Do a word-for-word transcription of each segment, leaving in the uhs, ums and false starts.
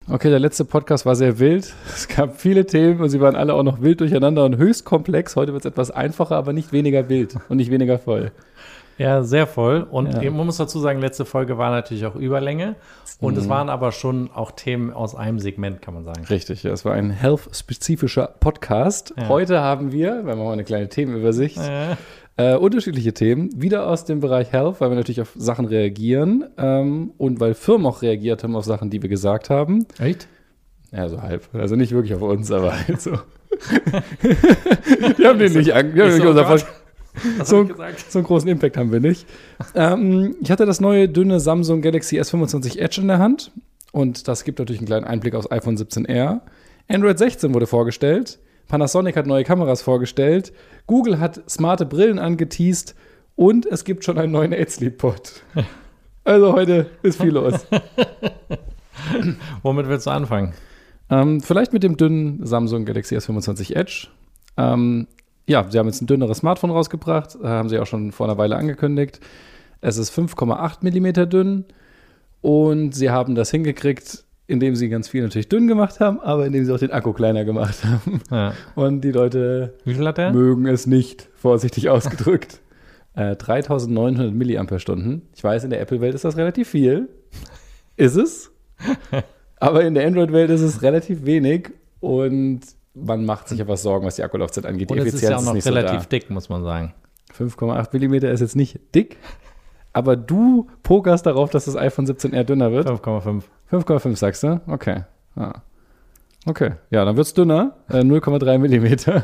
Okay, der letzte Podcast war sehr wild. Es gab viele Themen und sie waren alle auch noch wild durcheinander und höchst komplex. Heute wird es etwas einfacher, aber nicht weniger wild und nicht weniger voll. Ja, sehr voll. Und Ja. man muss dazu sagen, letzte Folge war natürlich auch Überlänge. Und Mhm. es waren aber schon auch Themen aus einem Segment, kann man sagen. Richtig, ja, es war ein health-spezifischer Podcast. Ja. Heute haben wir, wir machen mal eine kleine Themenübersicht, Äh, äh, unterschiedliche Themen, wieder aus dem Bereich Health, weil wir natürlich auf Sachen reagieren ähm, und weil Firmen auch reagiert haben auf Sachen, die wir gesagt haben. echt? Ja, so halb. Also nicht wirklich auf uns, aber halt so. Die haben den nicht an. Die haben Ich nicht so, unser Gott. Pod- Was So- hab ich gesagt? So einen großen Impact haben wir nicht. ähm, ich hatte das neue dünne Samsung Galaxy S fünfundzwanzig Edge in der Hand und das gibt natürlich einen kleinen Einblick aufs iPhone siebzehn R. Android sechzehn wurde vorgestellt. Panasonic hat neue Kameras vorgestellt. Google hat smarte Brillen angeteast und es gibt schon einen neuen eight Sleep Pod. Also heute ist viel los. Womit willst du anfangen? Ähm, vielleicht mit dem dünnen Samsung Galaxy S fünfundzwanzig Edge. Ähm, ja, sie haben jetzt ein dünneres Smartphone rausgebracht, äh, haben sie auch schon vor einer Weile angekündigt. Es ist fünf Komma acht Millimeter dünn und sie haben das hingekriegt, indem sie ganz viel natürlich dünn gemacht haben, aber indem sie auch den Akku kleiner gemacht haben. Ja. Und die Leute Wie viel hat der? mögen es nicht, vorsichtig ausgedrückt. äh, dreitausendneunhundert Milliampere-Stunden. Ich weiß, in der Apple-Welt ist das relativ viel. Ist es. Aber in der Android-Welt ist es relativ wenig und man macht sich etwas Sorgen, was die Akkulaufzeit angeht. Die Und es ist Effizienz ja auch noch nicht relativ so dick, muss man sagen. da. fünf Komma acht Millimeter ist jetzt nicht dick, aber du pokerst darauf, dass das iPhone siebzehn R dünner wird. fünf Komma fünf. fünf Komma fünf sagst du? Okay. Ah. Okay. Ja, dann wird es dünner. Äh, null Komma drei Millimeter.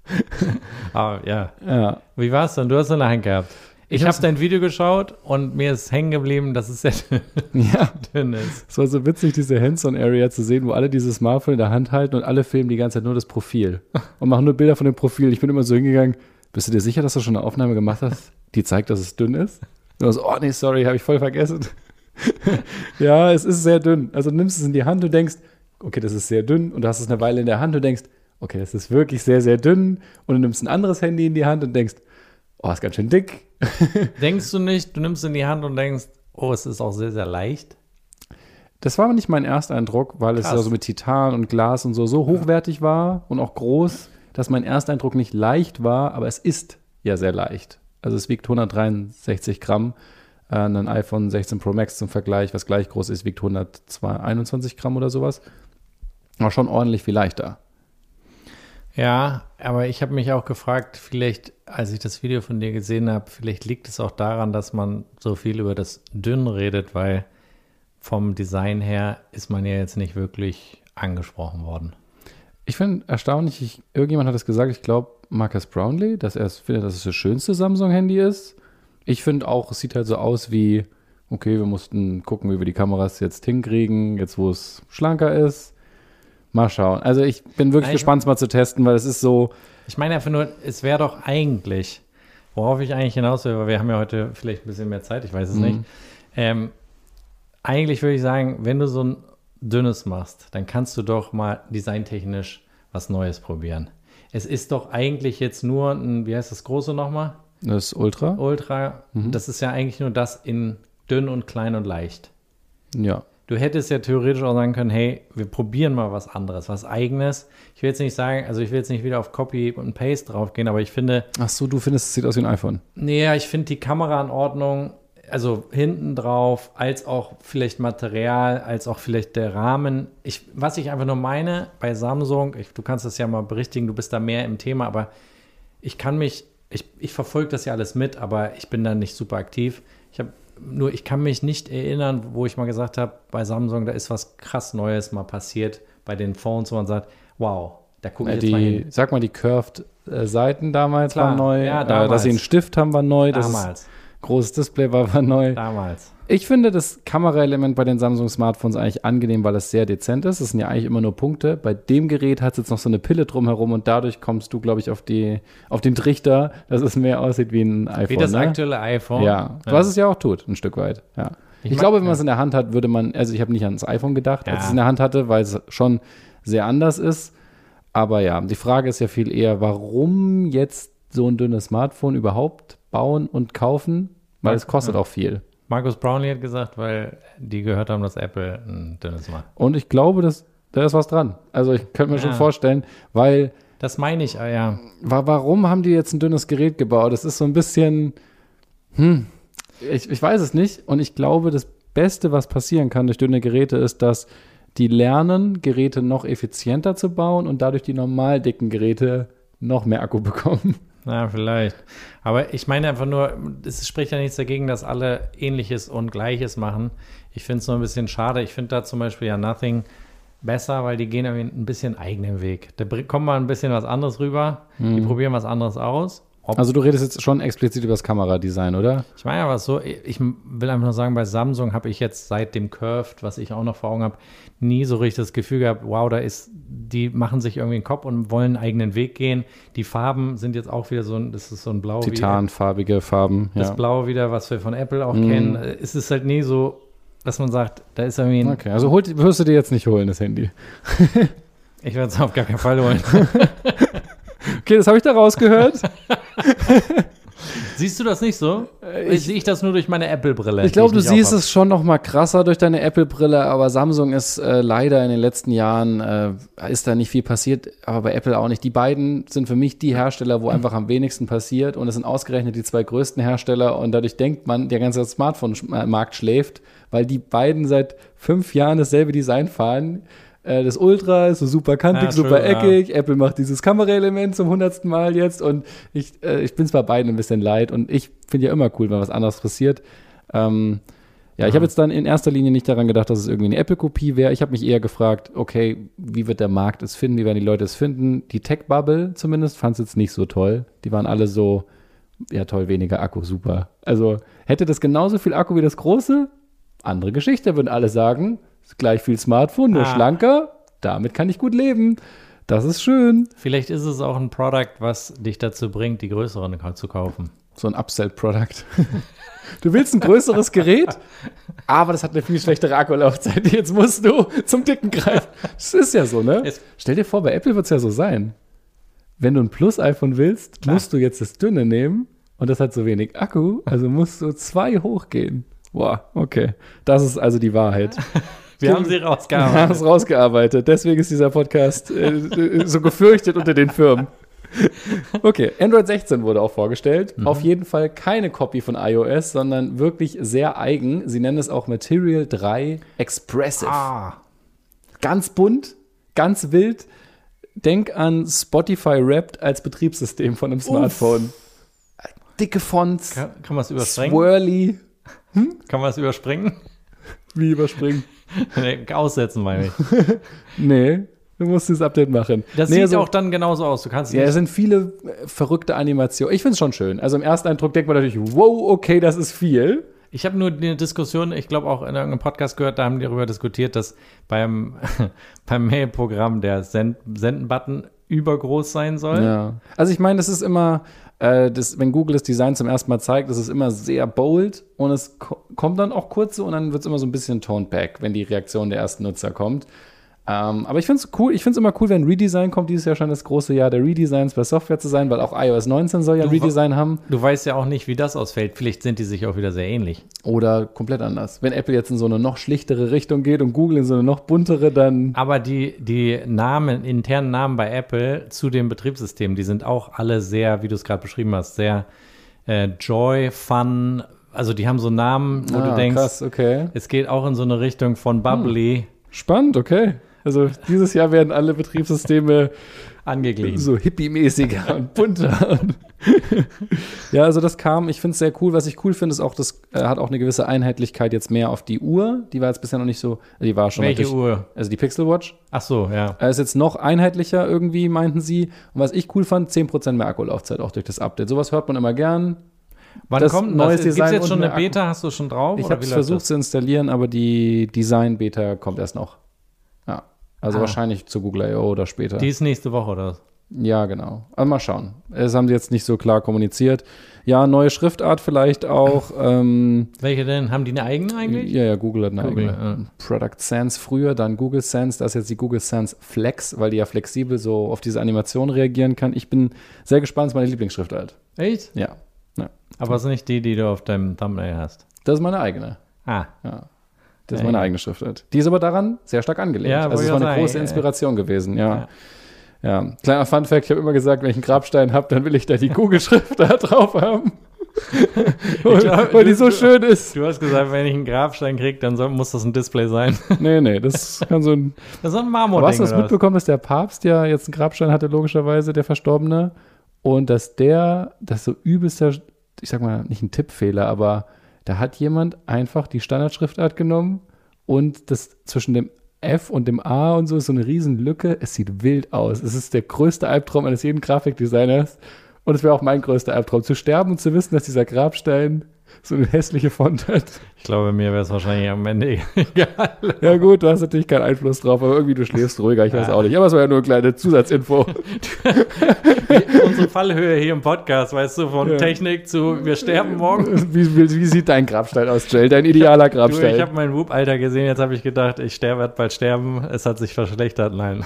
Ah, ja. Ja. Wie war's denn? Du hast in der Hand gehabt. Ich, Ich habe hab's- dein Video geschaut und mir ist hängen geblieben, dass es sehr Ja. dünn ist. Es war so witzig, diese Hands-on-Area zu sehen, wo alle dieses Smartphone in der Hand halten und alle filmen die ganze Zeit nur das Profil und machen nur Bilder von dem Profil. Ich bin immer so hingegangen, bist du dir sicher, dass du schon eine Aufnahme gemacht hast, die zeigt, dass es dünn ist? Und ich so, oh nee, sorry, habe ich voll vergessen. Ja, es ist sehr dünn. Also du nimmst es in die Hand und denkst, okay, das ist sehr dünn und du hast es eine Weile in der Hand und denkst, okay, das ist wirklich sehr, sehr dünn und du nimmst ein anderes Handy in die Hand und denkst, oh, ist ganz schön dick. Denkst du nicht, du nimmst in die Hand und denkst, oh, es ist auch sehr, sehr leicht? Das war aber nicht mein Ersteindruck, weil es Krass. ja so mit Titan und Glas und so so hochwertig war und auch groß, dass mein Ersteindruck nicht leicht war, aber es ist ja sehr leicht. Also es wiegt hundertdreiundsechzig Gramm. Äh, ein iPhone sechzehn Pro Max zum Vergleich, was gleich groß ist, wiegt hunderteinundzwanzig Gramm oder sowas. War schon ordentlich viel leichter. Ja, aber ich habe mich auch gefragt, vielleicht, als ich das Video von dir gesehen habe, vielleicht liegt es auch daran, dass man so viel über das Dünn redet, weil vom Design her ist man ja jetzt nicht wirklich angesprochen worden. Ich finde erstaunlich, ich, irgendjemand hat es gesagt, ich glaube Marcus Brownlee, dass er es findet, dass es das schönste Samsung-Handy ist. Ich finde auch, es sieht halt so aus wie, okay, wir mussten gucken, wie wir die Kameras jetzt hinkriegen, jetzt wo es schlanker ist. Mal schauen. Also ich bin wirklich Nein, ich- gespannt, es mal zu testen, weil es ist so, Ich meine einfach nur, es wäre doch eigentlich, worauf ich eigentlich hinaus will, weil wir haben ja heute vielleicht ein bisschen mehr Zeit, ich weiß es Mhm. nicht. Ähm, eigentlich würde ich sagen, wenn du so ein dünnes machst, dann kannst du doch mal designtechnisch was Neues probieren. Es ist doch eigentlich jetzt nur ein, wie heißt das große nochmal? das ist Ultra. Ultra. Mhm. Das ist ja eigentlich nur das in dünn und klein und leicht. Ja. Du hättest ja theoretisch auch sagen können, hey, wir probieren mal was anderes, was Eigenes. Ich will jetzt nicht sagen, also ich will jetzt nicht wieder auf Copy und Paste draufgehen, aber ich finde, Ach so, du findest, es sieht aus wie ein iPhone. nee, ich finde die Kamera in Ordnung, also hinten drauf, als auch vielleicht Material, als auch vielleicht der Rahmen. Ich, was ich einfach nur meine bei Samsung, ich, du kannst das ja mal berichtigen, du bist da mehr im Thema, aber ich kann mich, ich, ich verfolge das ja alles mit, aber ich bin da nicht super aktiv. Ich habe nur, ich kann mich nicht erinnern, wo ich mal gesagt habe, bei Samsung, da ist was krass Neues mal passiert bei den Phones, wo man sagt, wow, da gucke Äh, ich jetzt mal die, hin. sag mal, die Curved äh, Seiten damals Klar, waren neu. ja, äh, damals. dass sie einen Stift haben, war neu. Dass es Damals, großes Display war, war neu. damals. Ich finde das Kameraelement bei den Samsung-Smartphones eigentlich angenehm, weil es sehr dezent ist. Es sind ja eigentlich immer nur Punkte. Bei dem Gerät hat es jetzt noch so eine Pille drumherum und dadurch kommst du, glaube ich, auf, die, auf den Trichter, dass es mehr aussieht wie ein iPhone. Wie das ne? aktuelle iPhone. Ja, was es ja auch tut, ein Stück weit. Ja. Ich, Ich glaube, mag- wenn man es ja. in der Hand hat, würde man, also ich habe nicht ans iPhone gedacht, als Ja. ich es in der Hand hatte, weil es schon sehr anders ist. Aber ja, die Frage ist ja viel eher, warum jetzt so ein dünnes Smartphone überhaupt bauen und kaufen? Weil es kostet Ja. auch viel. Marcus Brownlee hat gesagt, weil die gehört haben, dass Apple ein dünnes macht. Und ich glaube, dass, da ist was dran. Also ich könnte mir ja. schon vorstellen, weil das meine ich, ja. Warum haben die jetzt ein dünnes Gerät gebaut? Das ist so ein bisschen, hm, ich, ich weiß es nicht. Und ich glaube, das Beste, was passieren kann durch dünne Geräte, ist, dass die lernen, Geräte noch effizienter zu bauen und dadurch die normal dicken Geräte noch mehr Akku bekommen. Ja, vielleicht. Aber ich meine einfach nur, es spricht ja nichts dagegen, dass alle Ähnliches und Gleiches machen. Ich finde es nur ein bisschen schade. Ich finde da zum Beispiel ja Nothing besser, weil die gehen irgendwie ein bisschen eigenen Weg. Da kommt mal ein bisschen was anderes rüber. Mhm. Die probieren was anderes aus. Ob also du redest jetzt schon explizit über das Kameradesign, oder? Ich meine aber so, ich will einfach nur sagen, bei Samsung habe ich jetzt seit dem Curved, was ich auch noch vor Augen habe, nie so richtig das Gefühl gehabt, wow, da ist, die machen sich irgendwie einen Kopf und wollen einen eigenen Weg gehen. Die Farben sind jetzt auch wieder so ein, das ist so ein Blau. Titanfarbige Farben, ja. Das Blau wieder, was wir von Apple auch mhm. kennen. Es ist halt nie so, dass man sagt, da ist irgendwie ein... Okay, also holt, wirst du dir jetzt nicht holen, das Handy? Ich werde es auf gar keinen Fall holen. Okay, das habe ich da rausgehört. Siehst du das nicht so? Ich, sehe ich das nur durch meine Apple-Brille? Ich glaube, du siehst es schon noch mal krasser durch deine Apple-Brille, aber Samsung ist äh, leider in den letzten Jahren, äh, ist da nicht viel passiert, aber bei Apple auch nicht. Die beiden sind für mich die Hersteller, wo einfach am wenigsten passiert und es sind ausgerechnet die zwei größten Hersteller und dadurch denkt man, der ganze Smartphone-Markt schläft, weil die beiden seit fünf Jahren dasselbe Design fahren. Das Ultra ist so super kantig, ja, super true, eckig. Ja. Apple macht dieses Kameraelement zum hundertsten Mal jetzt und ich, äh, ich bin es bei beiden ein bisschen leid und ich finde ja immer cool, wenn was anderes passiert. Ähm, ja, ja, ich habe jetzt dann in erster Linie nicht daran gedacht, dass es irgendwie eine Apple-Kopie wäre. Ich habe mich eher gefragt, okay, wie wird der Markt es finden, wie werden die Leute es finden? Die Tech-Bubble zumindest fand es jetzt nicht so toll. Die waren alle so, ja toll, weniger Akku, super. Also hätte das genauso viel Akku wie das große? Andere Geschichte, würden alle sagen. Gleich viel Smartphone, nur ah. schlanker. Damit kann ich gut leben. Das ist schön. Vielleicht ist es auch ein Produkt, was dich dazu bringt, die größeren zu kaufen. So ein Upsell-Produkt. Du willst ein größeres Gerät, aber das hat eine viel schlechtere Akkulaufzeit. Jetzt musst du zum Dicken greifen. Das ist ja so, ne? Jetzt. Stell dir vor, bei Apple wird es ja so sein. Wenn du ein Plus-iPhone willst, Klar. musst du jetzt das dünne nehmen und das hat so wenig Akku, also musst du zwei hochgehen. Boah, okay. Das ist also die Wahrheit. Wir haben sie rausgearbeitet. Wir haben es rausgearbeitet. Deswegen ist dieser Podcast äh, so gefürchtet unter den Firmen. Okay, Android sechzehn wurde auch vorgestellt. Mhm. Auf jeden Fall keine Copy von iOS, sondern wirklich sehr eigen. Sie nennen es auch Material drei Expressive. Ah. Ganz bunt, ganz wild. Denk an Spotify Wrapped als Betriebssystem von einem Smartphone. Uff. Dicke Fonts. Kann, kann man es überspringen? Swirly. Hm? Kann man es überspringen? Wie überspringen? Nee, aussetzen, meine ich. Nee, du musst das Update machen. Das nee, sieht also, auch dann genauso aus. Du kannst ja, es sind viele äh, verrückte Animationen. Ich finde es schon schön. Also im ersten Eindruck denkt man natürlich, wow, okay, das ist viel. Ich habe nur eine Diskussion, ich glaube auch in irgendeinem Podcast gehört, da haben die darüber diskutiert, dass beim, beim Mail-Programm der Send- Senden-Button übergroß sein soll. Ja. Also ich meine, das ist immer, äh, das, wenn Google das Design zum ersten Mal zeigt, das ist immer sehr bold und es ko- kommt dann auch kurz so und dann wird es immer so ein bisschen toned back, wenn die Reaktion der ersten Nutzer kommt. Ähm, aber ich finde es cool, ich finde es immer cool, wenn Redesign kommt. Dieses Jahr scheint das große Jahr der Redesigns bei Software zu sein, weil auch iOS neunzehn soll ja ein Redesign haben. Du weißt ja auch nicht, wie das ausfällt. Vielleicht sind die sich auch wieder sehr ähnlich. Oder komplett anders. Wenn Apple jetzt in so eine noch schlichtere Richtung geht und Google in so eine noch buntere, dann... Aber die, die Namen, internen Namen bei Apple zu dem Betriebssystem, die sind auch alle sehr, wie du es gerade beschrieben hast, sehr äh, Joy, Fun. Also die haben so Namen, wo ah, du denkst, krass, okay. Es geht auch in so eine Richtung von Bubbly. Hm. Spannend, okay. Also dieses Jahr werden alle Betriebssysteme angeglichen. So hippie-mäßiger und bunter. Ja, also das kam, ich finde es sehr cool. Was ich cool finde, ist auch, das äh, hat auch eine gewisse Einheitlichkeit jetzt mehr auf die Uhr. Die war jetzt bisher noch nicht so, die war schon. Welche Uhr? Also die Pixel Watch. Ach so, ja. Äh, ist jetzt noch einheitlicher irgendwie, meinten sie. Und was ich cool fand, zehn Prozent mehr Akkulaufzeit auch durch das Update. Sowas hört man immer gern. Wann das kommt neues das? Design? Gibt es jetzt schon eine Akku. Beta? Hast du schon drauf? Ich habe es versucht zu installieren, aber die Design-Beta kommt erst noch. Ja. Also ah. wahrscheinlich zu Google I O oder später. Die ist nächste Woche, oder was? Ja, genau. Also mal schauen. Das haben sie jetzt nicht so klar kommuniziert. Ja, neue Schriftart vielleicht auch. Ähm, Welche denn? Haben die eine eigene eigentlich? Ja, ja, Google hat eine Google, eigene. Ja. Product Sense früher, dann Google Sense. Das ist jetzt die Google Sense Flex, weil die ja flexibel so auf diese Animation reagieren kann. Ich bin sehr gespannt, das ist meine Lieblingsschriftart. Echt? Ja. ja. Aber es ist nicht die, die du auf deinem Thumbnail hast. Das ist meine eigene. Ah. Ja. Das ist meine eigene Schriftart. Die ist aber daran sehr stark angelehnt. Ja, also es war eine sagen, große ja, Inspiration ja. gewesen, ja. ja. Ja, kleiner Funfact, ich habe immer gesagt, wenn ich einen Grabstein habe, dann will ich da die Google-Schrift da drauf haben. weil, glaub, weil du, die so du, schön ist. Du hast gesagt, wenn ich einen Grabstein kriege, dann soll, muss das ein Display sein. Nee, nee, das kann so ein... Das ist ein Marmor. Aber hast du das mitbekommen, dass der Papst ja jetzt einen Grabstein hatte, logischerweise, der Verstorbene, und dass der, das so übelster, ich sag mal, nicht ein Tippfehler, aber da hat jemand einfach die Standardschriftart genommen und das zwischen dem F und dem A und so ist so eine riesen Lücke. Es sieht wild aus. Es ist der größte Albtraum eines jeden Grafikdesigners. Und es wäre auch mein größter Albtraum, zu sterben und zu wissen, dass dieser Grabstein so eine hässliche Font hat. Ich glaube, mir wäre es wahrscheinlich am Ende egal. Ja gut, du hast natürlich keinen Einfluss drauf, aber irgendwie du schläfst ruhiger, ich weiß ja. auch nicht. Aber es war ja nur eine kleine Zusatzinfo. Unsere Fallhöhe hier im Podcast, weißt du, von ja. Technik zu wir sterben morgen. Wie, wie, wie sieht dein Grabstein aus, Jill? Dein idealer Grabstein? Du, ich habe mein Whoop-Alter gesehen, jetzt habe ich gedacht, ich sterbe, werde bald sterben. Es hat sich verschlechtert, nein.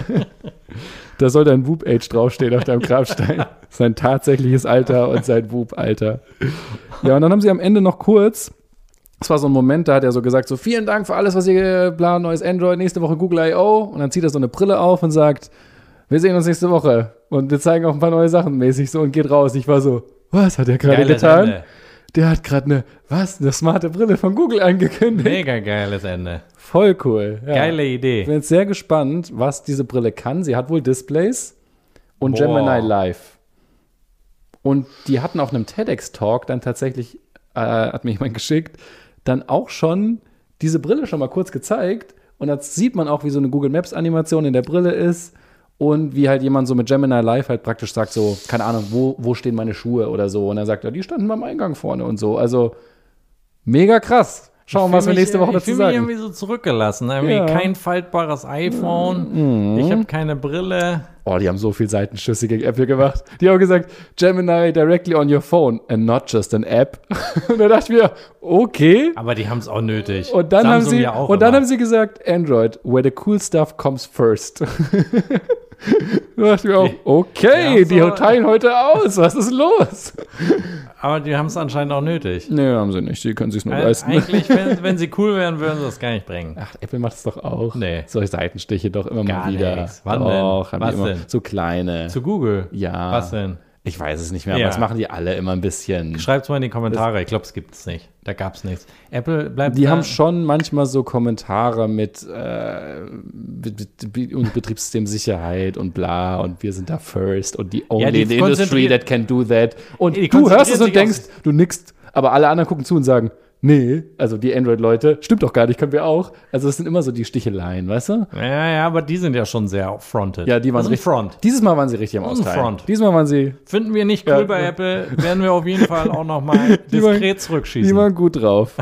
Da soll dein Whoop-Age draufstehen auf deinem Grabstein. Sein tatsächliches Alter und sein Whoop-Alter. Ja, und dann haben sie am Ende noch kurz, es war so ein Moment, da hat er so gesagt, so vielen Dank für alles, was ihr planen, neues Android, nächste Woche Google I O. Und dann zieht er so eine Brille auf und sagt, wir sehen uns nächste Woche. Und wir zeigen auch ein paar neue Sachen mäßig so und geht raus. Ich war so, was hat er gerade getan? Ende. Der hat gerade eine, was, eine smarte Brille von Google angekündigt. Mega geiles Ende. Voll cool. Ja. Geile Idee. Ich bin jetzt sehr gespannt, was diese Brille kann. Sie hat wohl Displays und Boah. Gemini Live. Und die hatten auf einem TEDx-Talk dann tatsächlich, äh, hat mir jemand geschickt, dann auch schon diese Brille schon mal kurz gezeigt. Und da sieht man auch, wie so eine Google Maps-Animation in der Brille ist. Und wie halt jemand so mit Gemini Live halt praktisch sagt so, keine Ahnung, wo, wo stehen meine Schuhe oder so. Und dann sagt er, die standen beim Eingang vorne und so. Also mega krass. Schauen wir mal, was wir nächste Woche dazu sagen. Ich fühle mich irgendwie so zurückgelassen. Irgendwie ja. Kein faltbares iPhone. Mhm. Ich habe keine Brille. Oh, die haben so viel Seitenschüsse gegen Apple gemacht. Die haben gesagt, Gemini directly on your phone and not just an app. Und da dachte ich mir, okay. Aber die haben es auch nötig. Und dann, haben sie, ja auch und dann haben sie gesagt, Android, where the cool stuff comes first. Da dachte ich mir auch, okay, die, die teilen heute aus. Was ist los? Aber die haben es anscheinend auch nötig. Nee, haben sie nicht. Die können sich nur also leisten. Eigentlich, wenn, wenn sie cool wären, würden sie das gar nicht bringen. Ach, Apple macht es doch auch. Nee. Solche Seitenstiche doch immer gar mal wieder. Nix. Wann doch, denn? Was immer denn? So kleine. Zu Google? Ja. Was denn? Ich weiß es nicht mehr, aber ja. das machen die alle immer ein bisschen. Schreibt es mal in die Kommentare. Ich glaube, es gibt es nicht. Da gab es nichts. Apple bleibt Die da. haben schon manchmal so Kommentare mit äh, Be- Be- und Betriebssystemsicherheit und bla und wir sind da first und die only Ja, die in the industry that can do that. Und die du hörst es und sich denkst, du nickst, aber alle anderen gucken zu und sagen, nee, also die Android-Leute, stimmt doch gar nicht, können wir auch. Also das sind immer so die Sticheleien, weißt du? Ja, ja, aber die sind ja schon sehr fronted. Ja, die waren richtig. Front. Dieses Mal waren sie richtig am Das ist ein Austeilen. Front. Diesmal waren sie. Finden wir nicht cool Ja, bei ja. Apple, werden wir auf jeden Fall auch noch mal diskret zurückschießen. Die waren gut drauf.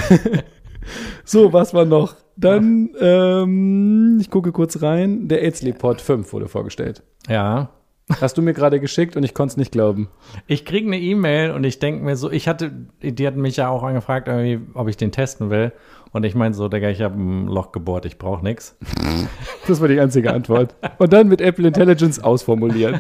So, was war noch? Dann, ähm, ich gucke kurz rein. Der AidesLeap-Pod fünf wurde vorgestellt. Ja. Hast du mir gerade geschickt und ich konnte es nicht glauben. Ich kriege eine E-Mail und ich denke mir so, ich hatte, die hatten mich ja auch angefragt, irgendwie, ob ich den testen will. Und ich meinte so, Digga, ich habe ein Loch gebohrt, ich brauche nichts. Das war die einzige Antwort. Und dann mit Apple Intelligence ausformulieren.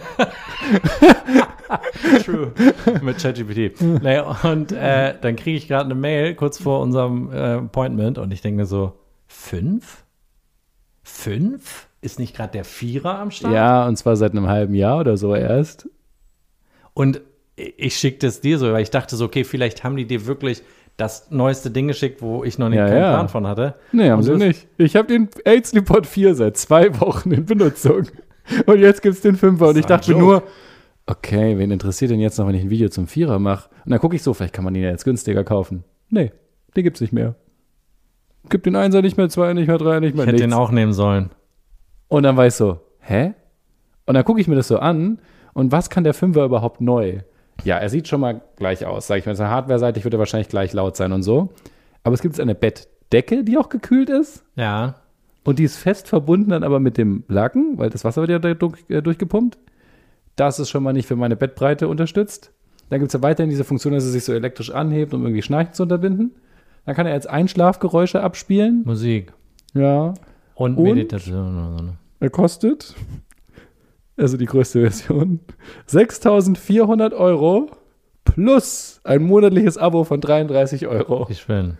True. Mit ChatGPT. Naja, und äh, dann kriege ich gerade eine Mail kurz vor unserem äh, Appointment und ich denke mir so, fünf? Fünf? Ist nicht gerade der Vierer am Start? Ja, und zwar seit einem halben Jahr oder so erst. Und ich schickte es dir so, weil ich dachte so, okay, vielleicht haben die dir wirklich das neueste Ding geschickt, wo ich noch nicht Ja, keinen ja. Plan von hatte. Nee, haben Und sie das- nicht. Ich habe den AidesLeap-Pod vier seit zwei Wochen in Benutzung. Und jetzt gibt's den Fünfer. Und ich Das war ein dachte mir Joke. nur, okay, wen interessiert denn jetzt noch, wenn ich ein Video zum Vierer mache? Und dann gucke ich so, vielleicht kann man den ja jetzt günstiger kaufen. Nee, den gibt's nicht mehr. Gibt den Einser nicht mehr, Zweier nicht mehr, Dreier nicht mehr, Ich hätte nichts. den auch nehmen sollen. Und dann war ich so, hä? Und dann gucke ich mir das so an und was kann der Fünfer überhaupt neu? Ja, er sieht schon mal gleich aus, sag ich mal. Hardware-seitig wird er wahrscheinlich gleich laut sein und so. Aber es gibt eine Bettdecke, die auch gekühlt ist Ja. und die ist fest verbunden dann aber mit dem Laken, weil das Wasser wird ja da durch, äh, durchgepumpt. Das ist schon mal nicht für meine Bettbreite unterstützt. Dann gibt es ja weiterhin diese Funktion, dass er sich so elektrisch anhebt, um irgendwie Schnarchen zu unterbinden. Dann kann er jetzt Einschlafgeräusche abspielen. Musik. Ja. Und, Und? Meditation. Er kostet, also die größte Version, sechstausendvierhundert Euro plus ein monatliches Abo von dreiunddreißig Euro. Wie schön.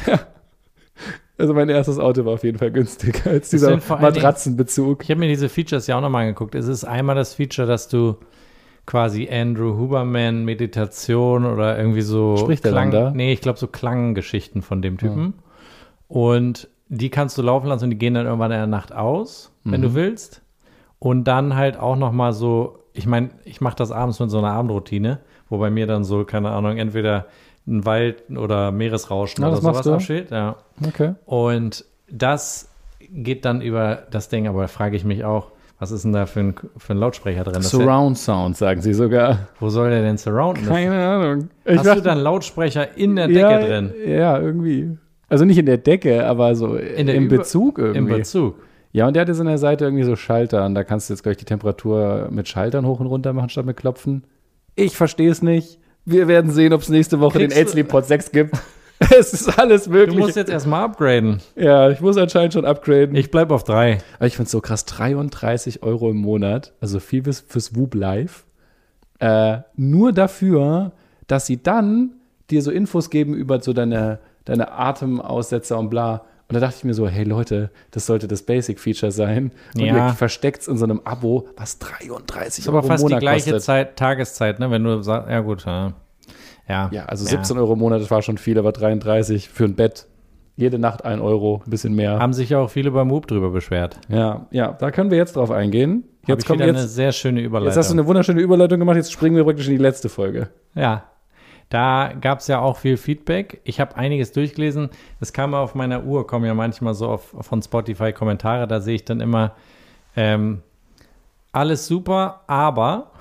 Also mein erstes Auto war auf jeden Fall günstiger als dieser Matratzenbezug. Ich habe mir diese Features ja auch nochmal angeguckt. Es ist einmal das Feature, dass du quasi Andrew Huberman Meditation oder irgendwie so Spricht der Klang, dann da? Nee, ich glaube so Klanggeschichten von dem Typen. Ja. Und die kannst du laufen lassen und die gehen dann irgendwann in der Nacht aus, mhm. wenn du willst. Und dann halt auch nochmal so, ich meine, ich mache das abends mit so einer Abendroutine, wo bei mir dann so, keine Ahnung, entweder ein Wald oder Meeresrauschen ja, oder sowas du? abspielt. Ja. Okay. Und das geht dann über das Ding, aber da frage ich mich auch, was ist denn da für ein, für ein Lautsprecher drin? Surround Sound, sagen sie sogar. Wo soll der denn surrounden? Keine Ahnung. Ich Hast dachte, du dann Lautsprecher in der Decke ja, drin? Ja, irgendwie. Also nicht in der Decke, aber so in im Über- Bezug irgendwie. Im Bezug. Ja, und der hat jetzt an der Seite irgendwie so Schalter und da kannst du jetzt gleich die Temperatur mit Schaltern hoch und runter machen, statt mit Klopfen. Ich verstehe es nicht. Wir werden sehen, ob es nächste Woche Kriegst den Aidsleep Pod sechs gibt. Es ist alles möglich. Du musst jetzt erstmal upgraden. Ja, ich muss anscheinend schon upgraden. Ich bleib auf drei. Aber ich finde es so krass, dreiunddreißig Euro im Monat, also viel fürs, fürs Whoop Live, äh, nur dafür, dass sie dann dir so Infos geben über so deine, deine Atemaussetzer und bla. Und da dachte ich mir so, hey Leute, das sollte das Basic-Feature sein. Und ja. ihr versteckt es in so einem Abo, was dreiunddreißig Euro im Monat kostet. Aber fast die gleiche Zeit, Tageszeit, ne? Wenn du sagst, ja gut, ja. Ja, ja, also siebzehn ja. Euro im Monat, das war schon viel, aber dreiunddreißig für ein Bett. Jede Nacht ein Euro, ein bisschen mehr. Haben sich ja auch viele beim Whoop drüber beschwert. Ja, ja, da können wir jetzt drauf eingehen. Jetzt kommt jetzt eine sehr schöne Überleitung. Jetzt hast du eine wunderschöne Überleitung gemacht, jetzt springen wir praktisch in die letzte Folge. Ja, da gab es ja auch viel Feedback. Ich habe einiges durchgelesen. Es kam auf meiner Uhr, kommen ja manchmal so auf, von Spotify Kommentare, da sehe ich dann immer ähm, alles super, aber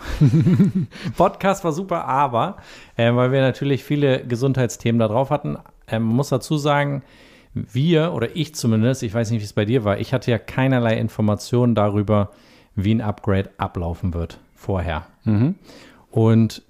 Podcast war super, aber äh, weil wir natürlich viele Gesundheitsthemen da drauf hatten. Ähm, man muss dazu sagen, wir oder ich zumindest, ich weiß nicht, wie es bei dir war, ich hatte ja keinerlei Informationen darüber, wie ein Upgrade ablaufen wird vorher. Mhm. Und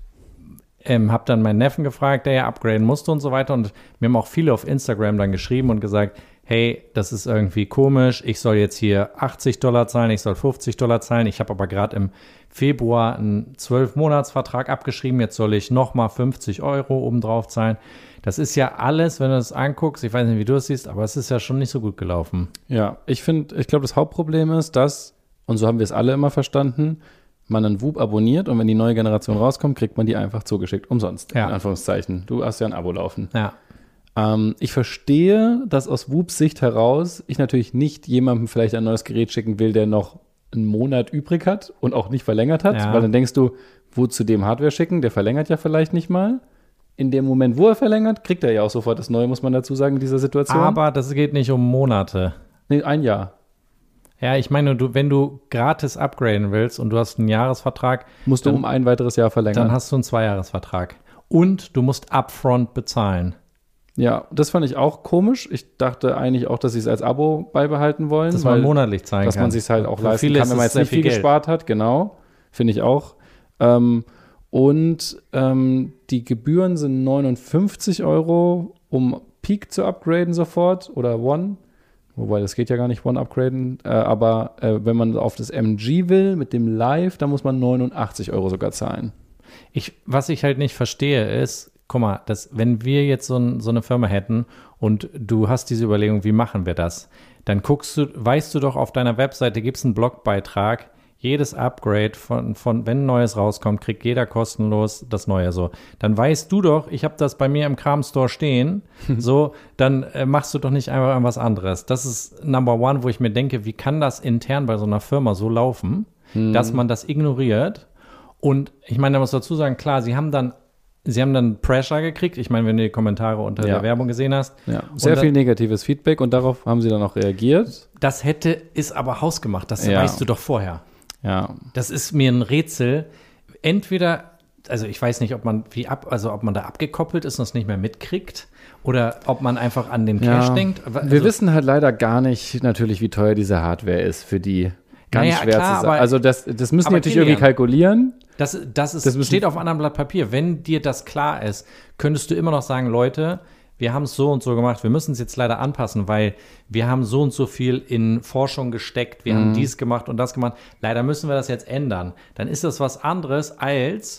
ähm, habe dann meinen Neffen gefragt, der ja upgraden musste und so weiter. Und mir haben auch viele auf Instagram dann geschrieben und gesagt, hey, das ist irgendwie komisch, ich soll jetzt hier achtzig Dollar zahlen, ich soll fünfzig Dollar zahlen. Ich habe aber gerade im Februar einen zwölf-Monats-Vertrag abgeschrieben, jetzt soll ich nochmal fünfzig Euro obendrauf zahlen. Das ist ja alles, wenn du das anguckst, ich weiß nicht, wie du es siehst, aber es ist ja schon nicht so gut gelaufen. Ja, ich finde, ich glaube, das Hauptproblem ist, dass, und so haben wir es alle immer verstanden, man einen Whoop abonniert und wenn die neue Generation rauskommt, kriegt man die einfach zugeschickt, umsonst, ja. in Anführungszeichen. Du hast ja ein Abo laufen. Ja. Ähm, ich verstehe, dass aus Whoops Sicht heraus ich natürlich nicht jemandem vielleicht ein neues Gerät schicken will, der noch einen Monat übrig hat und auch nicht verlängert hat, ja. weil dann denkst du, wozu dem Hardware schicken? Der verlängert ja vielleicht nicht mal. In dem Moment, wo er verlängert, kriegt er ja auch sofort das Neue, muss man dazu sagen, in dieser Situation. Aber das geht nicht um Monate. Nee, ein Jahr. Ja, ich meine, du, wenn du gratis upgraden willst und du hast einen Jahresvertrag, musst du um ein weiteres Jahr verlängern. Dann hast du einen Zweijahresvertrag. Und du musst upfront bezahlen. Ja, das fand ich auch komisch. Ich dachte eigentlich auch, dass sie es als Abo beibehalten wollen. Dass weil, man monatlich zahlen dass kann. Dass man sich halt auch Für leisten kann, wenn man jetzt nicht viel, viel gespart hat. Genau, finde ich auch. Ähm, und ähm, die Gebühren sind neunundfünfzig Euro, um Peak zu upgraden sofort oder One. Wobei, das geht ja gar nicht, One upgraden. Äh, aber äh, wenn man auf das M G will mit dem Live, dann muss man neunundachtzig Euro sogar zahlen. Ich, was ich halt nicht verstehe ist, guck mal, dass, wenn wir jetzt so, ein, so eine Firma hätten und du hast diese Überlegung, wie machen wir das, dann guckst du, weißt du doch auf deiner Webseite, gibt es einen Blogbeitrag, jedes Upgrade von, von, wenn ein neues rauskommt, kriegt jeder kostenlos das Neue so. Dann weißt du doch, ich habe das bei mir im Kramstore stehen, so, dann äh, machst du doch nicht einfach irgendwas anderes. Das ist Number One, wo ich mir denke, wie kann das intern bei so einer Firma so laufen, hm. dass man das ignoriert? Und ich meine, da muss dazu sagen, klar, sie haben dann Sie haben dann Pressure gekriegt. Ich meine, wenn du die Kommentare unter ja. der Werbung gesehen hast. Ja. Sehr dann, viel negatives Feedback und darauf haben sie dann auch reagiert. Das hätte, ist aber hausgemacht. Das ja. weißt du doch vorher. Ja. Das ist mir ein Rätsel. Entweder, also ich weiß nicht, ob man wie ab, also ob man da abgekoppelt ist und es nicht mehr mitkriegt oder ob man einfach an den Cash ja. denkt. Also, wir wissen halt leider gar nicht natürlich, wie teuer diese Hardware ist für die. Ganz naja, schwer klar, zu sagen. Also das, das müssen wir natürlich Kilian, irgendwie kalkulieren. Das, das, ist, das steht auf einem anderen Blatt Papier. Wenn dir das klar ist, könntest du immer noch sagen, Leute, wir haben es so und so gemacht, wir müssen es jetzt leider anpassen, weil wir haben so und so viel in Forschung gesteckt, wir mhm. haben dies gemacht und das gemacht. Leider müssen wir das jetzt ändern. Dann ist das was anderes als,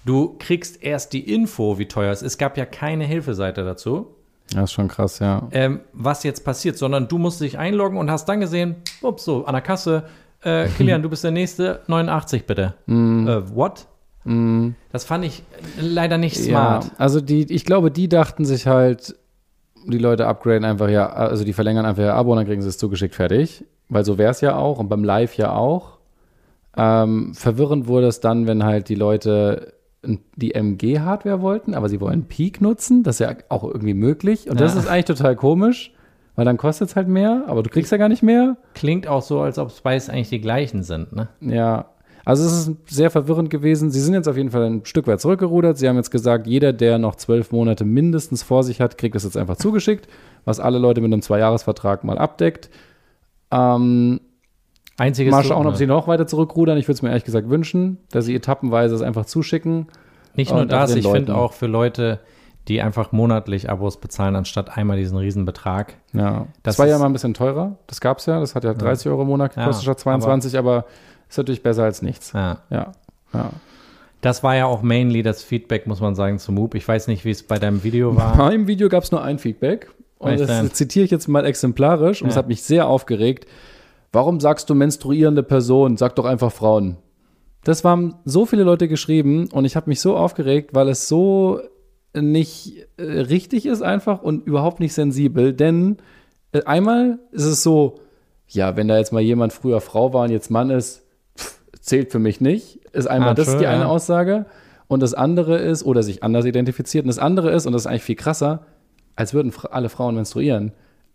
Du kriegst erst die Info, wie teuer es ist. Es gab ja keine Hilfeseite dazu. Das ist schon krass, ja. Ähm, was jetzt passiert, sondern du musst dich einloggen und hast dann gesehen, ups, so an der Kasse, äh, Kilian, du bist der Nächste, neunundachtzig bitte. Mm. Äh, what? Mm. Das fand ich leider nicht smart. Ja, also die, ich glaube, die dachten sich halt, die Leute upgraden einfach ja, also die verlängern einfach ihr Abo und dann kriegen sie es zugeschickt, fertig. Weil so wäre es ja auch und beim Live ja auch. Ähm, verwirrend wurde es dann, wenn halt die Leute die M G-Hardware wollten, aber sie wollen Peak nutzen. Das ist ja auch irgendwie möglich. Und das Ja. ist eigentlich total komisch, weil dann kostet es halt mehr, aber du kriegst ja gar nicht mehr. Klingt auch so, als ob Spice eigentlich die gleichen sind, ne? Ja, also es ist sehr verwirrend gewesen. Sie sind jetzt auf jeden Fall ein Stück weit zurückgerudert. Sie haben jetzt gesagt, jeder, der noch zwölf Monate mindestens vor sich hat, kriegt das jetzt einfach zugeschickt, was alle Leute mit einem Zwei-Jahres-Vertrag mal abdeckt. Ähm, Einziges mal so- schauen, ob sie noch weiter zurückrudern. Ich würde es mir ehrlich gesagt wünschen, dass sie etappenweise es einfach zuschicken. Nicht nur und das, den ich finde Leuten. auch für Leute, die einfach monatlich Abos bezahlen, anstatt einmal diesen Riesenbetrag. Ja, das, Das war ja ist- mal ein bisschen teurer. Das gab es ja. Das hat ja dreißig Euro im Monat gekostet, Ja, statt zweiundzwanzig, aber, ist natürlich besser als nichts. Ja. Ja, ja. Das war ja auch mainly das Feedback, muss man sagen, zu Moop. Ich weiß nicht, wie es bei deinem Video war. Beim Video gab es nur ein Feedback. Und Echt das denn? zitiere ich jetzt mal exemplarisch. Und Ja. das hat mich sehr aufgeregt. Warum sagst du menstruierende Person? Sag doch einfach Frauen. Das haben so viele Leute geschrieben und ich habe mich so aufgeregt, weil es so nicht äh, richtig ist einfach und überhaupt nicht sensibel. Denn äh, einmal ist es so, ja, wenn da jetzt mal jemand früher Frau war und jetzt Mann ist, pff, zählt für mich nicht. Ist einmal Ah, das true, die eine ja. Aussage. Und das andere ist, oder sich anders identifiziert. Und das andere ist, und das ist eigentlich viel krasser, als würden fr- alle Frauen menstruieren.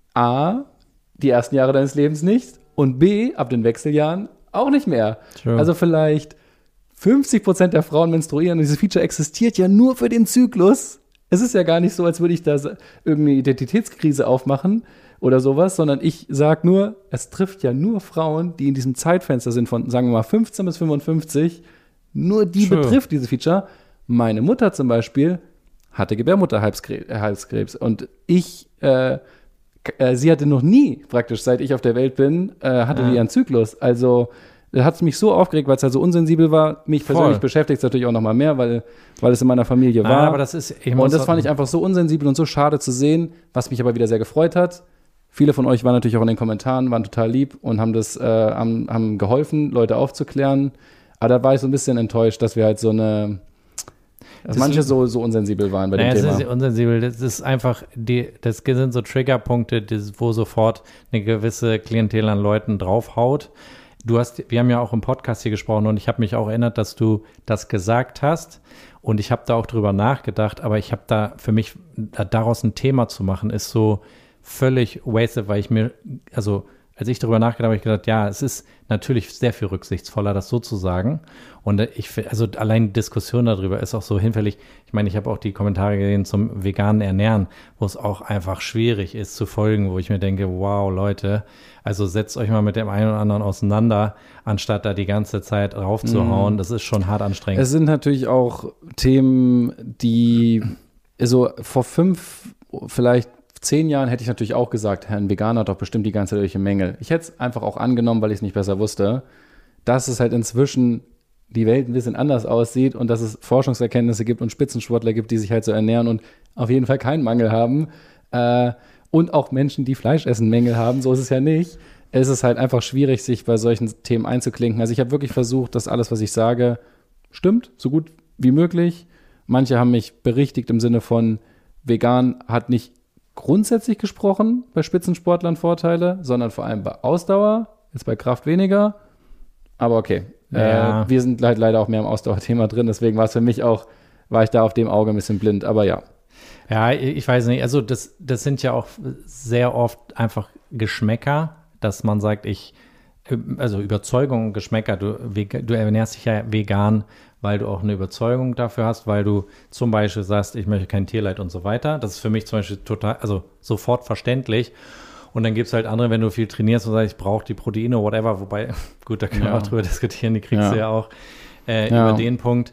A, die ersten Jahre deines Lebens nicht. Und B, ab den Wechseljahren auch nicht mehr. True. Also vielleicht fünfzig Prozent der Frauen menstruieren. Und dieses Feature existiert ja nur für den Zyklus. Es ist ja gar nicht so, als würde ich da s- irgendeine Identitätskrise aufmachen oder sowas, sondern ich sage nur, es trifft ja nur Frauen, die in diesem Zeitfenster sind von, sagen wir mal, fünfzehn bis fünfundfünfzig. Nur die True. betrifft dieses Feature. Meine Mutter zum Beispiel hatte Gebärmutterhalskrebs und ich, äh, k- äh, sie hatte noch nie, praktisch seit ich auf der Welt bin, äh, hatte Ja. die ihren Zyklus. Also da hat es mich so aufgeregt, weil es halt so unsensibel war. Mich Voll. persönlich beschäftigt es natürlich auch noch mal mehr, weil, weil es in meiner Familie Nein, war. aber das ist, ich und muss das fand ich einfach so unsensibel und so schade zu sehen, was mich aber wieder sehr gefreut hat. Viele von euch waren natürlich auch in den Kommentaren, waren total lieb und haben das, äh, haben, haben geholfen, Leute aufzuklären. Aber da war ich so ein bisschen enttäuscht, dass wir halt so eine, dass Das manche ist- so, so unsensibel waren bei Naja, dem es Thema. ist unsensibel. Das ist einfach, die, das sind so Triggerpunkte, die- wo sofort eine gewisse Klientel an Leuten draufhaut. Du hast, wir haben ja auch im Podcast hier gesprochen und ich habe mich auch erinnert, dass du das gesagt hast und ich habe da auch drüber nachgedacht, aber ich habe da für mich da- daraus ein Thema zu machen, ist so völlig wasted, weil ich mir, also als ich darüber nachgedacht habe, habe ich gedacht, ja, es ist natürlich sehr viel rücksichtsvoller, das so zu sagen. Und ich finde, also allein die Diskussion darüber ist auch so hinfällig. Ich meine, ich habe auch die Kommentare gesehen zum veganen Ernähren, wo es auch einfach schwierig ist zu folgen, wo ich mir denke, wow, Leute, also setzt euch mal mit dem einen oder anderen auseinander, anstatt da die ganze Zeit raufzuhauen. Das ist schon hart anstrengend. Es sind natürlich auch Themen, die, also vor fünf, vielleicht zehn Jahren hätte ich natürlich auch gesagt, ein Veganer hat doch bestimmt die ganze Zeit solche Mängel. Ich hätte es einfach auch angenommen, weil ich es nicht besser wusste, dass es halt inzwischen die Welt ein bisschen anders aussieht und dass es Forschungserkenntnisse gibt und Spitzensportler gibt, die sich halt so ernähren und auf jeden Fall keinen Mangel haben. Äh, und auch Menschen, die Fleisch essen, Mängel haben. So ist es ja nicht. Es ist halt einfach schwierig, sich bei solchen Themen einzuklinken. Also ich habe wirklich versucht, dass alles, was ich sage, stimmt, so gut wie möglich. Manche haben mich berichtigt im Sinne von, vegan hat nicht grundsätzlich gesprochen bei Spitzensportlern Vorteile, sondern vor allem bei Ausdauer, jetzt bei Kraft weniger. Aber okay, Ja. äh, wir sind halt leider auch mehr im Ausdauerthema drin, deswegen war es für mich auch, war ich da auf dem Auge ein bisschen blind, aber ja. Ja, ich weiß nicht. Also das, das sind ja auch sehr oft einfach Geschmäcker, dass man sagt, ich, also Überzeugung und Geschmäcker, du, du ernährst dich ja vegan, weil du auch eine Überzeugung dafür hast, weil du zum Beispiel sagst, ich möchte kein Tierleid und so weiter. Das ist für mich zum Beispiel total, also sofort verständlich. Und dann gibt es halt andere, wenn du viel trainierst und sagst, ich brauche die Proteine, whatever, wobei, gut, da können wir Ja. auch drüber diskutieren, die kriegst Ja. du ja auch äh, Ja. über den Punkt.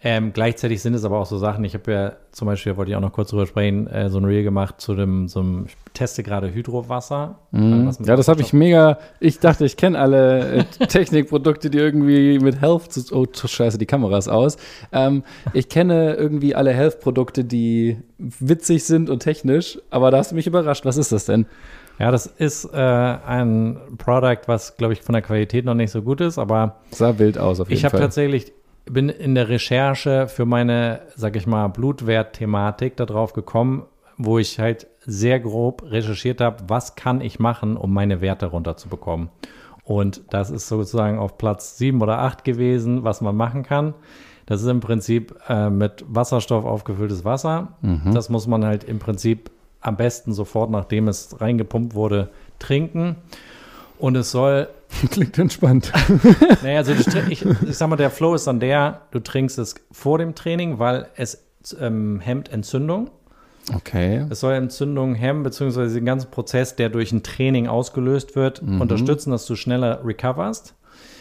Ähm, gleichzeitig sind es aber auch so Sachen, ich habe ja zum Beispiel, wollte ich auch noch kurz drüber sprechen, äh, so ein Reel gemacht zu dem, so einem, ich teste gerade Hydrowasser. Mhm. Was mit Ja, das habe ich mega, ich dachte, ich kenne alle äh, Technikprodukte, die irgendwie mit Health, zu, oh scheiße, die Kamera ist aus. Ähm, ich kenne irgendwie alle Health-Produkte, die witzig sind und technisch, aber da hast du mich überrascht. Was ist das denn? Ja, das ist äh, ein Product, was, glaube ich, von der Qualität noch nicht so gut ist, aber sah wild aus auf jeden ich habe Fall. tatsächlich, bin in der Recherche für meine, sag ich mal, Blutwert-Thematik darauf gekommen, wo ich halt sehr grob recherchiert habe, was kann ich machen, um meine Werte runterzubekommen. Und das ist sozusagen auf Platz sieben oder acht gewesen, was man machen kann. Das ist im Prinzip äh, mit Wasserstoff aufgefülltes Wasser. Mhm. Das muss man halt im Prinzip am besten sofort, nachdem es reingepumpt wurde, trinken. Und es soll... Klingt entspannt. Naja, also du, ich, ich sag mal, der Flow ist dann der, du trinkst es vor dem Training, weil es ähm, hemmt Entzündung. Okay. Es soll Entzündung hemmen, beziehungsweise den ganzen Prozess, der durch ein Training ausgelöst wird, Mhm. unterstützen, dass du schneller recoverst.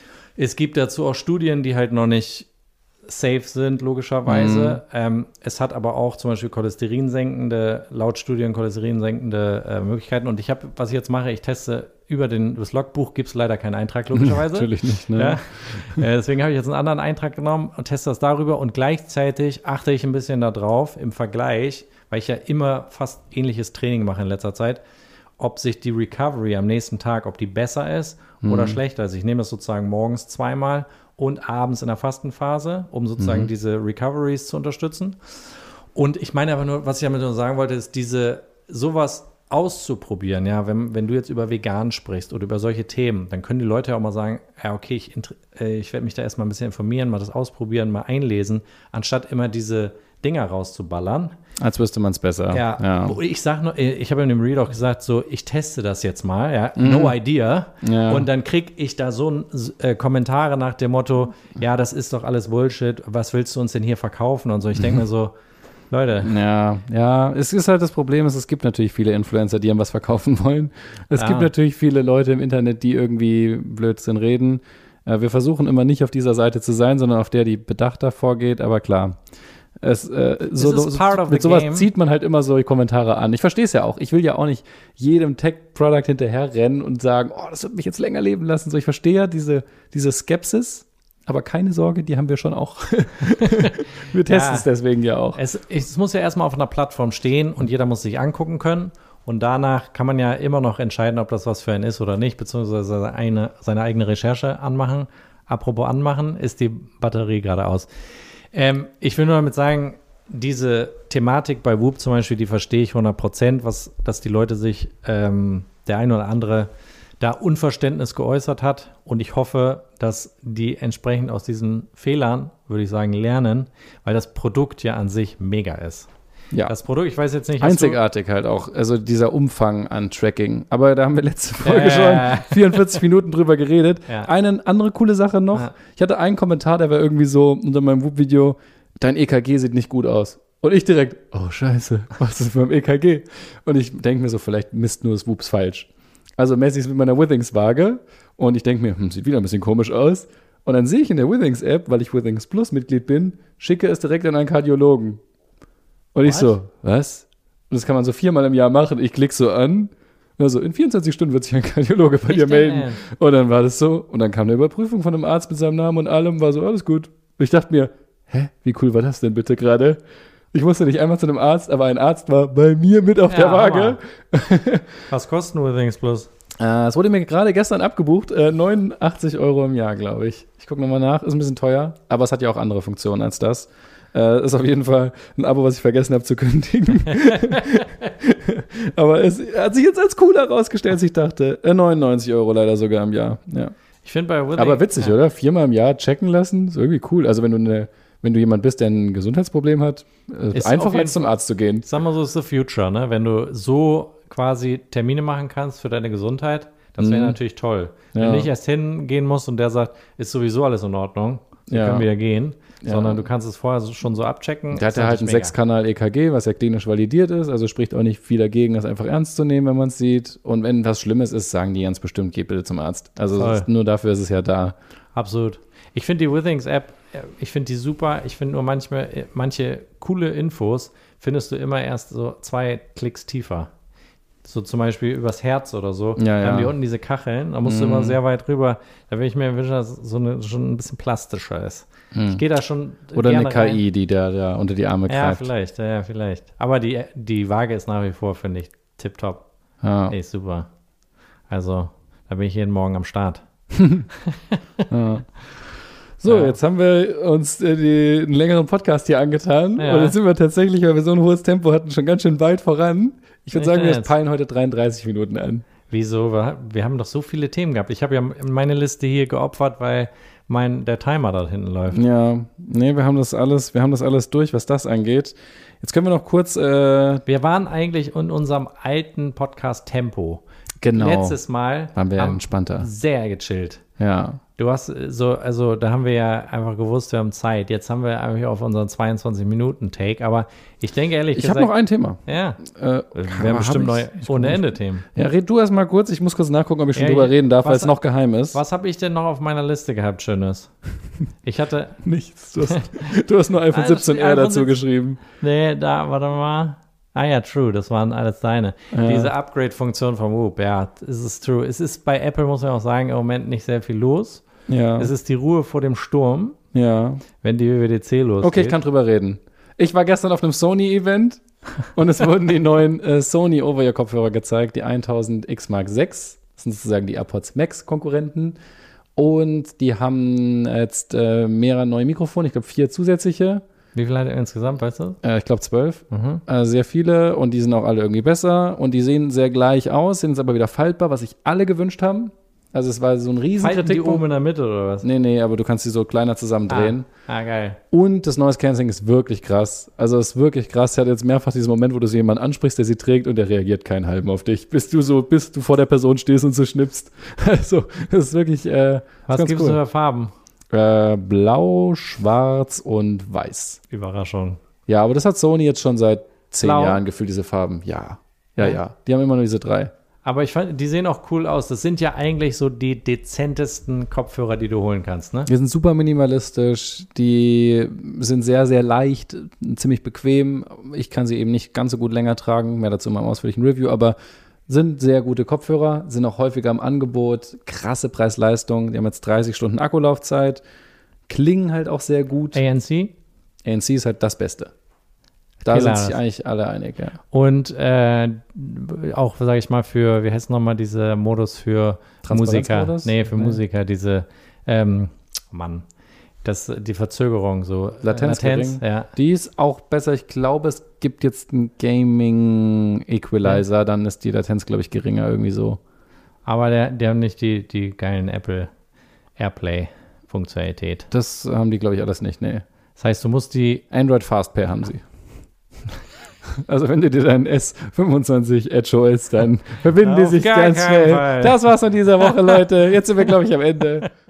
Es gibt dazu auch Studien, die halt noch nicht safe sind, logischerweise. Mhm. Ähm, es hat aber auch zum Beispiel cholesterinsenkende, laut Studien cholesterinsenkende äh, Möglichkeiten. Und ich habe, was ich jetzt mache, ich teste über den, das Logbuch, gibt es leider keinen Eintrag, logischerweise. Natürlich nicht, ne? Ja. Äh, deswegen habe ich jetzt einen anderen Eintrag genommen und teste das darüber. Und gleichzeitig achte ich ein bisschen darauf im Vergleich, weil ich ja immer fast ähnliches Training mache in letzter Zeit, ob sich die Recovery am nächsten Tag, ob die besser ist Mhm. oder schlechter. Also ich nehme das sozusagen morgens zweimal und abends in der Fastenphase, um sozusagen Mhm. diese Recoveries zu unterstützen. Und ich meine aber nur, was ich damit nur sagen wollte, ist diese, sowas auszuprobieren, ja, wenn, wenn du jetzt über vegan sprichst oder über solche Themen, dann können die Leute ja auch mal sagen, ja, okay, ich, äh, ich werde mich da erstmal ein bisschen informieren, mal das ausprobieren, mal einlesen, anstatt immer diese Dinger rauszuballern. Als wüsste man es besser. Ja, Ja. Wo ich sag nur, ich habe in dem Reel auch gesagt, so, ich teste das jetzt mal, ja, no idea. Ja. Und dann kriege ich da so äh, Kommentare nach dem Motto, ja, das ist doch alles Bullshit, was willst du uns denn hier verkaufen und so. Ich denke mir so, Leute. Ja, ja, es ist halt das Problem, ist, es gibt natürlich viele Influencer, die einem was verkaufen wollen. Es Ja. gibt natürlich viele Leute im Internet, die irgendwie Blödsinn reden. Äh, Wir versuchen immer nicht auf dieser Seite zu sein, sondern auf der, die bedachter vorgeht, aber klar. Es, äh, so, is so, part of mit the sowas game. zieht man halt immer solche Kommentare an. Ich verstehe es ja auch. Ich will ja auch nicht jedem Tech-Product hinterher rennen und sagen, oh, das wird mich jetzt länger leben lassen. So, ich verstehe ja diese, diese Skepsis, aber keine Sorge, die haben wir schon auch. Wir testen Ja. es deswegen ja auch. Es, es muss ja erstmal auf einer Plattform stehen und jeder muss sich angucken können. Und danach kann man ja immer noch entscheiden, ob das was für einen ist oder nicht, beziehungsweise seine, eine, seine eigene Recherche anmachen. Apropos anmachen, ist die Batterie gerade aus. Ähm, ich will nur damit sagen, diese Thematik bei Whoop zum Beispiel, die verstehe ich hundert Prozent, was, dass die Leute sich, ähm, der eine oder andere, da Unverständnis geäußert hat. Und ich hoffe, dass die entsprechend aus diesen Fehlern, würde ich sagen, lernen, weil das Produkt ja an sich mega ist. Ja. Das Produkt, ich weiß jetzt nicht, hast du- Einzigartig halt auch, also dieser Umfang an Tracking. Aber da haben wir letzte Folge Ja, ja, ja. schon vierundvierzig Minuten drüber geredet. Ja. Eine andere coole Sache noch. Ja. Ich hatte einen Kommentar, der war irgendwie so unter meinem Whoop-Video, dein E K G sieht nicht gut aus. Und ich direkt, oh scheiße, was ist mit meinem E K G? Und ich denke mir so, vielleicht misst nur das Whoops falsch. Also messe ich es mit meiner Withings-Waage und ich denke mir, hm, sieht wieder ein bisschen komisch aus. Und dann sehe ich in der Withings-App, weil ich Withings Plus-Mitglied bin, schicke es direkt an einen Kardiologen. Und ich What? so, was? Und das kann man so viermal im Jahr machen. Ich klicke so an. Also in vierundzwanzig Stunden wird sich ein Kardiologe bei Nicht dir dein melden. Ernst? Und dann war das so. Und dann kam eine Überprüfung von einem Arzt mit seinem Namen und allem. War so, alles gut. Und ich dachte mir, hä, wie cool war das denn bitte gerade? Ich musste nicht einmal zu einem Arzt, aber ein Arzt war bei mir mit auf Ja, der Waage. Was kostet nur Withings Plus? Äh, Es wurde mir gerade gestern abgebucht. Äh, neunundachtzig Euro im Jahr, glaube ich. Ich gucke nochmal nach. Ist ein bisschen teuer. Aber es hat ja auch andere Funktionen als das. Äh, ist auf jeden Fall ein Abo, was ich vergessen habe zu kündigen. Aber es hat sich jetzt als cooler rausgestellt, als ich dachte. Äh, neunundneunzig Euro leider sogar im Jahr. Ja. Ich finde bei Withings. Aber witzig, ja. oder? Viermal im Jahr checken lassen, ist irgendwie cool. Also wenn du eine, wenn du jemand bist, der ein Gesundheitsproblem hat, äh, Ist einfach auf jeden als zum Arzt zu gehen. Ich sag mal so, ist the future, ne? Wenn du so quasi Termine machen kannst für deine Gesundheit, das wäre Mhm. natürlich toll. Wenn Ja. du nicht erst hingehen musst und der sagt, ist sowieso alles in Ordnung, wir Ja. können wieder gehen, Ja. sondern du kannst es vorher so- schon so abchecken. Der hat ist ja halt ein natürlich mega. Sechs-Kanal-E K G, was ja klinisch validiert ist, also spricht auch nicht viel dagegen, das einfach ernst zu nehmen, wenn man es sieht. Und wenn was Schlimmes ist, sagen die ganz bestimmt, geh bitte zum Arzt. Also Voll. es ist, nur dafür ist es ja da. Absolut. Ich finde die Withings-App ich finde die super. Ich finde nur manchmal, manche coole Infos findest du immer erst so zwei Klicks tiefer. So zum Beispiel übers Herz oder so. Ja, Da ja. haben die unten diese Kacheln, da musst du Mhm. immer sehr weit rüber. Da will ich mir wünschen, dass es so eine, schon ein bisschen plastischer ist. Ich gehe da schon Oder eine gerne K I, rein. die da, da unter die Arme Ja, greift. vielleicht, ja, ja, vielleicht. Aber die, die Waage ist nach wie vor, finde ich, tipptopp. Ja. Ey, super. Also, da bin ich jeden Morgen am Start. Ja. So, Ja. jetzt haben wir uns äh, die, einen längeren Podcast hier angetan. Ja. Und jetzt sind wir tatsächlich, weil wir so ein hohes Tempo hatten, schon ganz schön weit voran. Ich würde Echt sagen, wir jetzt? peilen heute dreiunddreißig Minuten an. Wieso? Wir, wir haben doch so viele Themen gehabt. Ich habe ja meine Liste hier geopfert, weil mein, der Timer da hinten läuft. Ja, nee, wir haben das alles, wir haben das alles durch, was das angeht. Jetzt können wir noch kurz, äh, Wir waren eigentlich in unserem alten Podcast Tempo. genau, Letztes Mal waren wir ja haben entspannter. sehr gechillt. Ja, Du hast äh, so, also da haben wir ja einfach gewusst, wir haben Zeit. Jetzt haben wir eigentlich auf unseren zweiundzwanzig Minuten Take, aber ich denke ehrlich ich gesagt, habe noch ein Thema. ja, Äh, wir haben bestimmt hab neu, ich- ohne Ende Themen. Ja, red du erst mal kurz. Ich muss kurz nachgucken, ob ich schon Ja, drüber ich- reden darf, weil was- es noch geheim ist. Was habe ich denn noch auf meiner Liste gehabt, Schönes? Ich hatte, Nichts. Du hast, du hast nur iPhone Ah, das- siebzehn R iPhone dazu siebzehn. geschrieben. nee, da, warte mal. Ah ja, true, das waren alles deine. Ja. Diese Upgrade-Funktion vom Whoop, ja, es ist true. Es ist bei Apple, muss man auch sagen, im Moment nicht sehr viel los. Ja, Es ist die Ruhe vor dem Sturm, ja. wenn die W W D C losgeht. Okay, ich kann drüber reden. Ich war gestern auf einem Sony-Event und es wurden die neuen äh, Sony Over-Ear-Kopfhörer gezeigt, die tausend X Mark sechs. Das sind sozusagen die AirPods Max-Konkurrenten. Und die haben jetzt äh, mehrere neue Mikrofone, ich glaube vier zusätzliche, Wie viel hat er insgesamt, weißt du? äh, ich glaube zwölf. Mhm. Äh, sehr viele und die sind auch alle irgendwie besser und die sehen sehr gleich aus, sind jetzt aber wieder faltbar, was sich alle gewünscht haben. Also es war so ein riesen Falten die Kritikpunkt. oben in der Mitte oder was? Nee, nee, aber du kannst sie so kleiner zusammendrehen. Ah, ah geil. Und das Noise Cancelling ist wirklich krass. Also es ist wirklich krass. Ich hatte jetzt mehrfach diesen Moment, wo du so jemanden ansprichst, der sie trägt und der reagiert keinen halben auf dich. Bis du so, bis du vor der Person stehst und so schnippst. Also das ist wirklich äh, ist Was ganz gibst du cool. für Farben? Äh, Blau, Schwarz und Weiß. Überraschung. Ja, aber das hat Sony jetzt schon seit zehn Blau? Jahren gefühlt, diese Farben. Ja, ja, Ja. ja. Die haben immer nur diese drei. Aber ich fand, die sehen auch cool aus. Das sind ja eigentlich so die dezentesten Kopfhörer, die du holen kannst, ne? Die sind super minimalistisch, die sind sehr, sehr leicht, ziemlich bequem. Ich kann sie eben nicht ganz so gut länger tragen, mehr dazu in meinem ausführlichen Review, aber sind sehr gute Kopfhörer, sind auch häufiger im Angebot, krasse Preis-Leistung. Die haben jetzt dreißig Stunden Akkulaufzeit, klingen halt auch sehr gut. A N C. A N C ist halt das Beste. Da Killer. sind sich eigentlich alle einig, ja. Und äh, auch, sage ich mal, für, wie heißt nochmal dieser Modus für Musiker? Transparenzmodus? Nee, für Nee. Musiker, diese, ähm, Mann, das, die Verzögerung, so. Latenz gering. ja. Die ist auch besser. Ich glaube, es gibt jetzt einen Gaming-Equalizer, dann ist die Latenz, glaube ich, geringer irgendwie so. Aber der, die haben nicht die, die geilen Apple Airplay-Funktionalität. Das haben die, glaube ich, alles nicht, nee. Das heißt, du musst die, Android Fast Pair haben sie. Also wenn du dir dein S fünfundzwanzig Edge holst, dann verbinden die Auf sich gar ganz keinen schnell. Fall. Das war's von dieser Woche, Leute. Jetzt sind wir, glaube ich, am Ende.